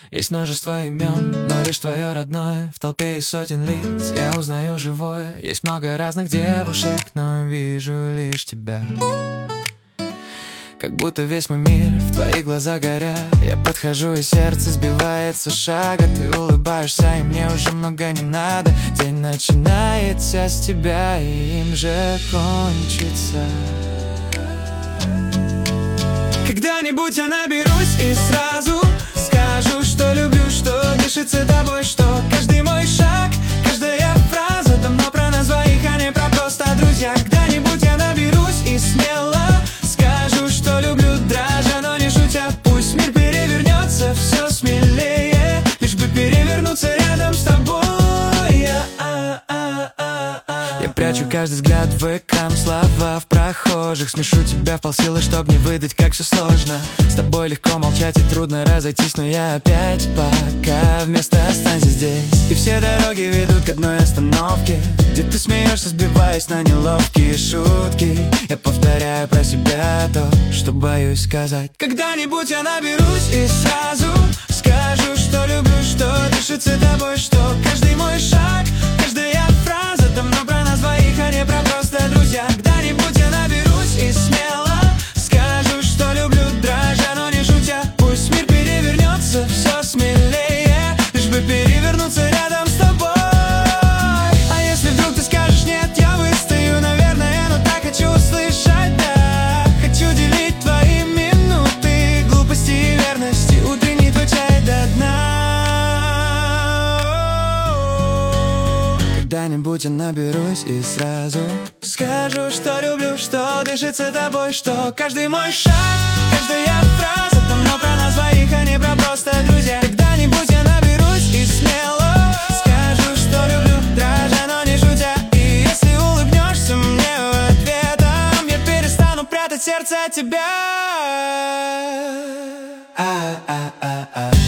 Есть множество имен, но лишь твое родное. В толпе из сотен лиц я узнаю живое. Есть много разных девушек, но вижу лишь тебя. Как будто весь мой мир в твоих глазах горят. Я подхожу, и сердце сбивается с шага. Ты улыбаешься, и мне уже много не надо. День начинается с тебя, и им же кончится. Когда-нибудь я наберусь и сразу скажу, что люблю, что дышится тобой, что каждый мой шаг, каждая фраза давно про нас двоих, а не про просто друзья. Когда-нибудь я наберусь и смело скажу, что люблю, дрожа, но не шутя. Пусть мир перевернется все смелее, лишь бы перевернуться рядом с тобой. Я прячу каждый взгляд в экран, слова в прохожих. Смешу тебя в полсилы, чтоб не выдать, как все сложно. С тобой легко молчать и трудно разойтись, но я опять пока вместо останься здесь. И все дороги ведут к одной остановке, где ты смеешься, сбиваясь на неловкие шутки. Я повторяю про себя то, что боюсь сказать. Когда-нибудь я наберусь и сразу скажу, что люблю, что дышится тобой, что каждый мой шаг, каждая фраза давно про нас двоих, а не про просто друзья. Когда-нибудь я наберусь и смело скажу, что люблю, дрожа, но не шутя. Пусть мир перевернется все смелее, лишь бы перевернуться рядом с тобой. А если вдруг ты скажешь нет, я выстою, наверное, но так хочу услышать, да. Хочу делить твои минуты, глупости и верности, утренний твой чай до дна. Когда-нибудь я наберусь и сразу скажу, что люблю, что дышится тобой, что каждый мой шаг, каждая фраза давно про нас двоих, а не про просто друзья. Когда-нибудь я наберусь и смело скажу, что люблю, дрожа, но не шутя. И если улыбнешься мне в ответом, я перестану прятать сердце от тебя.